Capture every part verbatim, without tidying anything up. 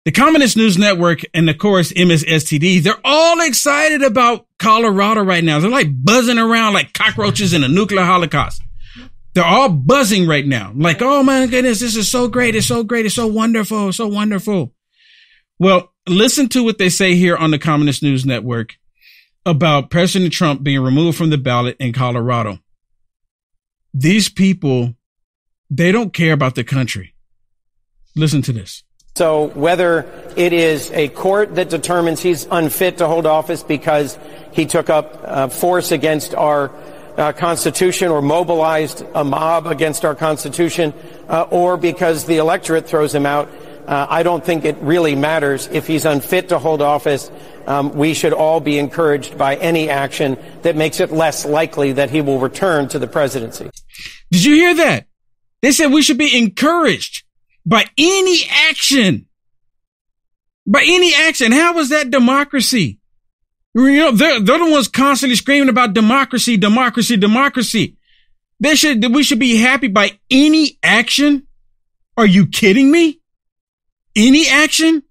the Communist News Network and, of course, M S S T D, they're all excited about Colorado right now. They're like buzzing around like cockroaches in a nuclear holocaust. They're all buzzing right now. Like, oh, my goodness, this is so great. It's so great. It's so wonderful. So wonderful. Well, listen to what they say here on the Communist News Network about President Trump being removed from the ballot in Colorado. These people, they don't care about the country. Listen to this. So whether it is a court that determines he's unfit to hold office because he took up uh, force against our uh, Constitution or mobilized a mob against our Constitution, uh, or because the electorate throws him out, uh, I don't think it really matters. If he's unfit to hold office, um, we should all be encouraged by any action that makes it less likely that he will return to the presidency. Did you hear that? They said we should be encouraged by any action. By any action. How is that democracy? You know, they're, they're the ones constantly screaming about democracy, democracy, democracy. They should, we should be happy by any action. Are you kidding me? Any action?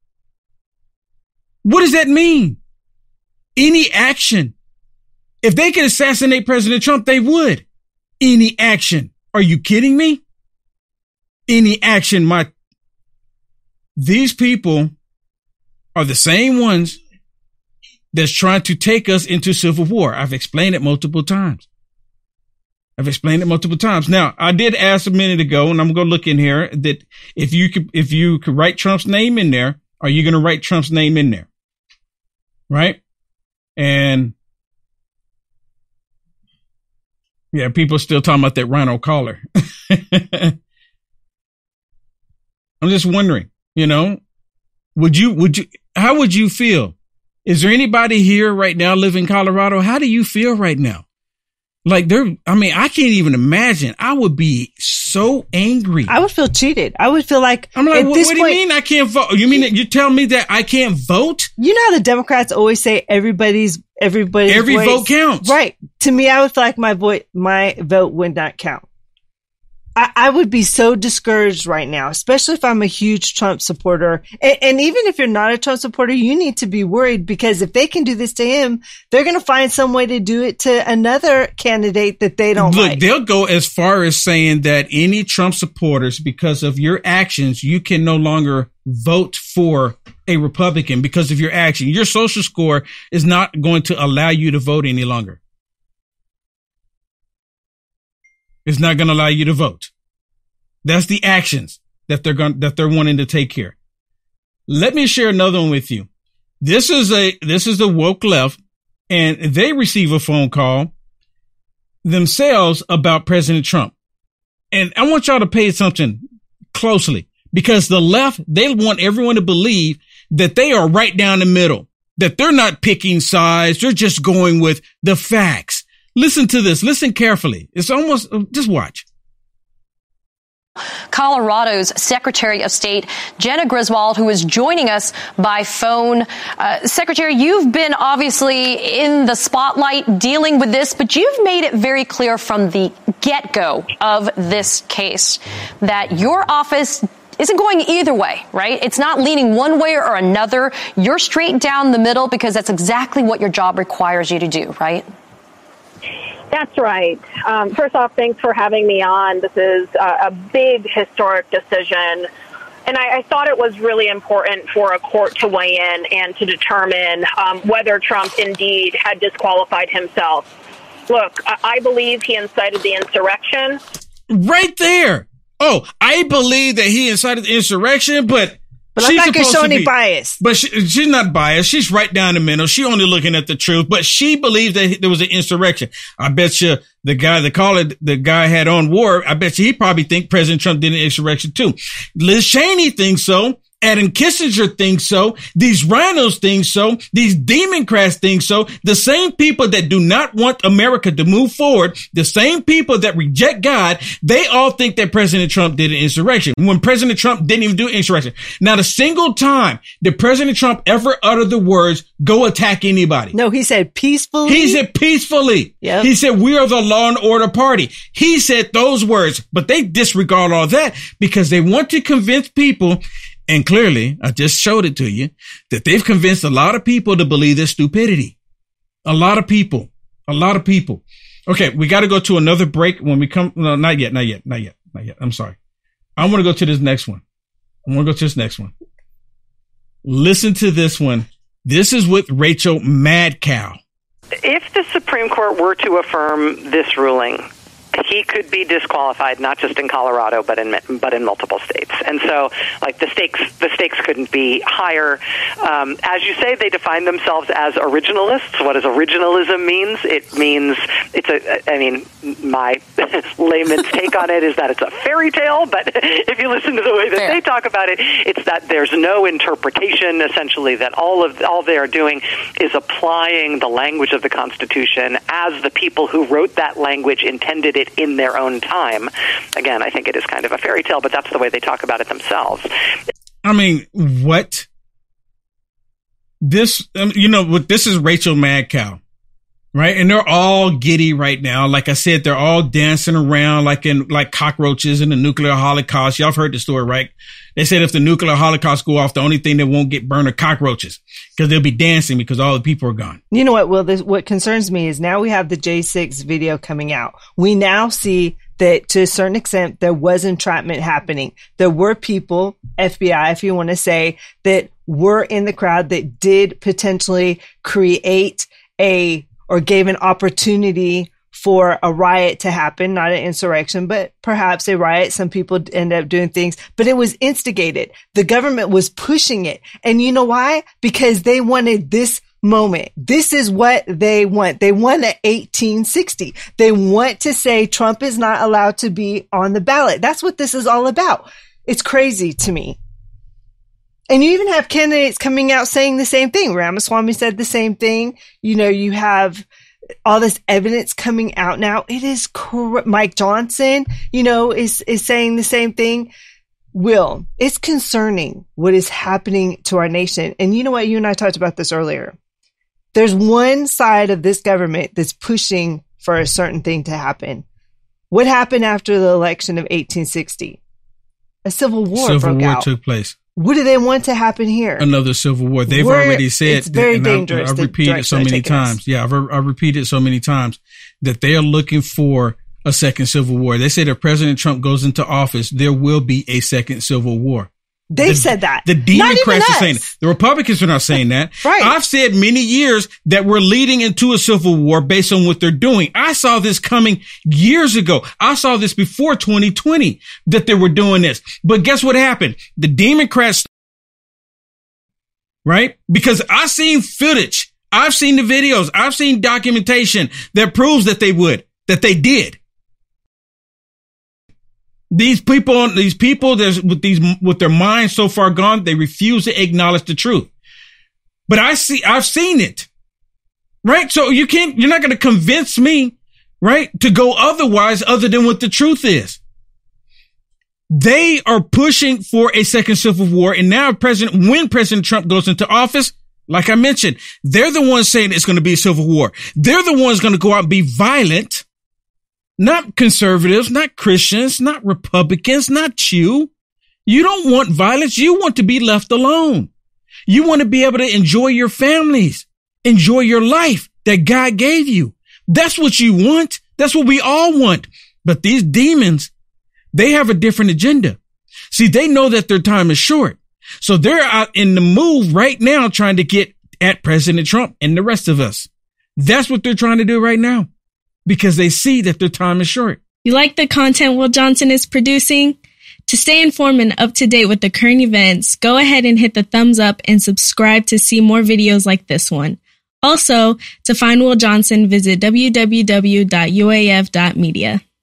What does that mean? Any action. If they could assassinate President Trump, they would. Any action. Are you kidding me? Any action. My, these people are the same ones that's trying to take us into civil war. I've explained it multiple times. I've explained it multiple times. Now, I did ask a minute ago, and I'm going to look in here, that if you could, if you could write Trump's name in there, are you going to write Trump's name in there? Right? And yeah, people are still talking about that Rhino collar. I'm just wondering, you know, would you, would you, how would you feel? Is there anybody here right now living in Colorado? How do you feel right now? Like they're, I mean, I can't even imagine. I would be so angry. I would feel cheated. I would feel like, I'm like, at what, this what do point, you mean I can't vote? You mean that you tell me that I can't vote? You know how the Democrats always say everybody's, everybody's Every voice, vote counts. Right. To me, I would feel like my vote, my vote would not count. I, I would be so discouraged right now, especially if I'm a huge Trump supporter. And, and even if you're not a Trump supporter, you need to be worried, because if they can do this to him, they're going to find some way to do it to another candidate that they don't Look, like. they'll go as far as saying that any Trump supporters, because of your actions, you can no longer vote for a Republican because of your action. Your social score is not going to allow you to vote any longer. It's not going to allow you to vote. That's the actions that they're going, that they're wanting to take here. Let me share another one with you. This is a, this is the woke left, and they receive a phone call themselves about President Trump. And I want y'all to pay attention closely, because the left, they want everyone to believe that they are right down the middle, that they're not picking sides. They're just going with the facts. Listen to this. Listen carefully. It's almost, just watch. Colorado's Secretary of State, Jena Griswold, who is joining us by phone. Uh, Secretary, you've been obviously in the spotlight dealing with this, but you've made it very clear from the get-go of this case that your office isn't going either way, right? It's not leaning one way or another. You're straight down the middle, because that's exactly what your job requires you to do, right? That's right. Um, first off, thanks for having me on. This is a, a big historic decision, and I, I thought it was really important for a court to weigh in and to determine um, whether Trump indeed had disqualified himself. Look, I, I believe he incited the insurrection. Right there. Oh, I believe that he incited the insurrection, but But she's I'm not supposed to any be bias. But she, she's not biased. She's right down the middle. She only looking at the truth, but she believes that there was an insurrection. I bet you the guy, the caller, the guy had on war. I bet you he probably think President Trump did an insurrection too. Liz Cheney thinks so. Adam Kissinger thinks so. These rhinos think so. These Democrats think so. The same people that do not want America to move forward, the same people that reject God, they all think that President Trump did an insurrection, when President Trump didn't even do an insurrection. Not a single time did President Trump ever utter the words, go attack anybody. No, he said peacefully. He said peacefully. Yep. He said, we are the law and order party. He said those words, but they disregard all that because they want to convince people And clearly, I just showed it to you, that they've convinced a lot of people to believe this stupidity. A lot of people. A lot of people. Okay, we got to go to another break when we come. No, not yet, not yet, not yet, not yet. I'm sorry. I want to go to this next one. I want to go to this next one. Listen to this one. This is with Rachel Madcow. If the Supreme Court were to affirm this ruling, he could be disqualified, not just in Colorado, but in but in multiple states. And so, like, the stakes the stakes couldn't be higher. Um, as you say, they define themselves as originalists. What does originalism means? It means it's a. I mean, my layman's take on it is that it's a fairy tale. But if you listen to the way that Fair. they talk about it, it's that there's no interpretation. Essentially, that all of all they are doing is applying the language of the Constitution as the people who wrote that language intended it in their own time. Again, I think it is kind of a fairy tale, but that's the way they talk about it themselves. I mean, what? This, um, you know, what? This is Rachel Madcow, right? And they're all giddy right now. Like I said, they're all dancing around like in like cockroaches in the nuclear holocaust. Y'all have heard the story, right? They said if the nuclear holocaust go off, the only thing that won't get burned are cockroaches because they'll be dancing because all the people are gone. You know what, Will? This, what concerns me is now we have the J six video coming out. We now see that to a certain extent, there was entrapment happening. There were people, F B I, if you want to say, that were in the crowd that did potentially create a or gave an opportunity for a riot to happen, not an insurrection, but perhaps a riot. Some people end up doing things, but it was instigated. The government was pushing it. And you know why? Because they wanted this moment. This is what they want. They want an eighteen sixty. They want to say Trump is not allowed to be on the ballot. That's what this is all about. It's crazy to me. And you even have candidates coming out saying the same thing. Ramaswamy said the same thing. You know, you have all this evidence coming out now. It is cor- Mike Johnson, you know, is, is saying the same thing. Will, it's concerning what is happening to our nation. And you know what? You and I talked about this earlier. There's one side of this government that's pushing for a certain thing to happen. What happened after the election of eighteen sixty? A civil war Civil broke war out. took place. What do they want to happen here? Another civil war. They've We're, already said it's very that, dangerous. I, I repeated so many times. Us. Yeah, I've, I've repeated so many times that they are looking for a second civil war. They said if President Trump goes into office, there will be a second civil war. They've the, said that. The Democrats are saying it. The Republicans are not saying that. Right. I've said many years that we're leading into a civil war based on what they're doing. I saw this coming years ago. I saw this before twenty twenty that they were doing this. But guess what happened? The Democrats, right? Because I've seen footage. I've seen the videos. I've seen documentation that proves that they would, that they did. These people, these people, there's with these, with their minds so far gone, they refuse to acknowledge the truth. But I see, I've seen it, right? So you can't, you're not going to convince me, right, to go otherwise other than what the truth is. They are pushing for a second civil war. And now President, when President Trump goes into office, like I mentioned, they're the ones saying it's going to be a civil war. They're the ones going to go out and be violent. Not conservatives, not Christians, not Republicans, not you. You don't want violence. You want to be left alone. You want to be able to enjoy your families, enjoy your life that God gave you. That's what you want. That's what we all want. But these demons, they have a different agenda. See, they know that their time is short. So they're out in the move right now trying to get at President Trump and the rest of us. That's what they're trying to do right now. Because they see that their time is short. You like the content Will Johnson is producing? To stay informed and up to date with the current events, go ahead and hit the thumbs up and subscribe to see more videos like this one. Also, to find Will Johnson, visit w w w dot u a f dot media.